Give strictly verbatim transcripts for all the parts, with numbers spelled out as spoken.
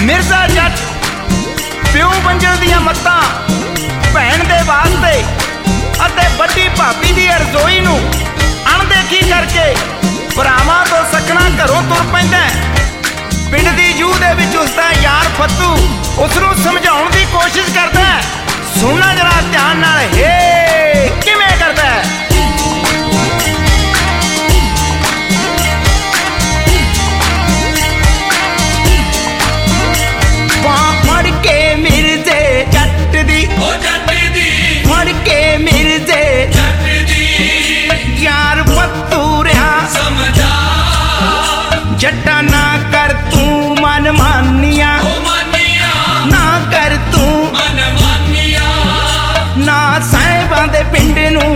मिर्जा जट प्यो बंजर दियां मत्तां भैन दे वास्ते अते बड्डी भाभी दी रसोई नूं अणदेखी करके भरावां तो सकना घरों तुर पैंदा। पिंड दी जूह दे विच उसदा यार फत्तू उसनूं समझाउण दी कोशिश करदा। सुनना जरा ध्यान नाल, हे किवें करदा। फड़ के मिर्जे जट दी, फड़ के मिर्जे यार फत्तू रहा जट्टा ना कर तू मन मानिया, ना कर तू ना साहिबां दे पिंड नूं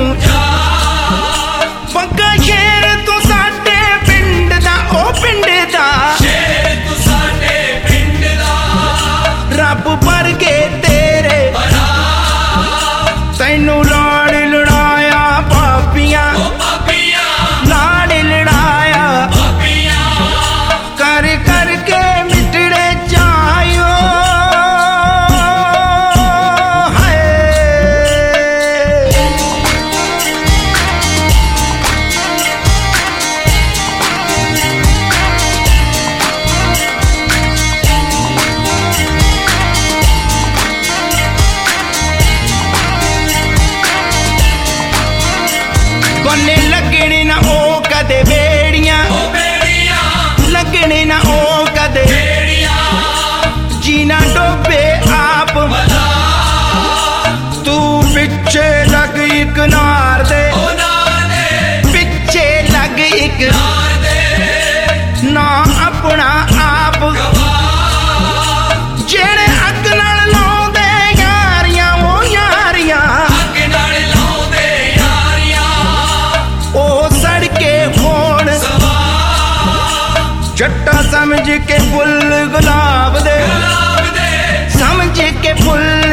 पक्का शेर तू साडे पिंड दा, ओ पिंड दा रब भर के तेरे तैनू लाड़ लड़ाया पापियां, लाड़ लड़ाया कर कर के मिटड़े जायो। हाय बन्ने लगने ना ओ कदे बेड़ियां, लगने ना ओ कदे जीना डोबे आप तू पिछे लग एक नार दे, पिछे लग एक ना अपना आप जेड़े अग नाल लाउंदे यारियां, ओ यारियां जट्टा समझ के फुल गुलाब दे, समझ के फुल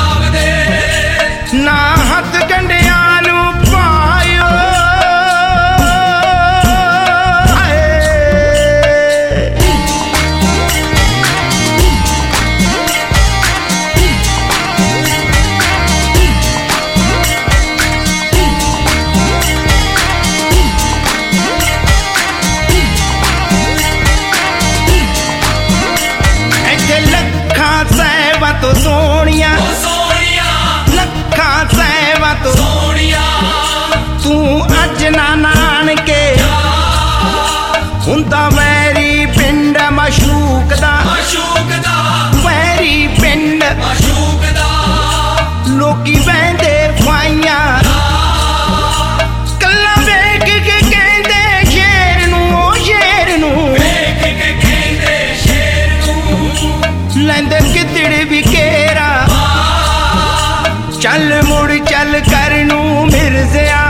ना हथ गंढिया नू पायो। तो सोनिया लखा सहवा तो तू अज ना नान के हुंदा वैरी पिंड मशूक दा, वैरी पिंड लोकी बहंदे फाइयां कल्ला वेख के कहंदे शेर नू, ओ शेर नू लैंदे कितड़ भी केरा चल मुड़ चल कर नू मिर्ज़िया।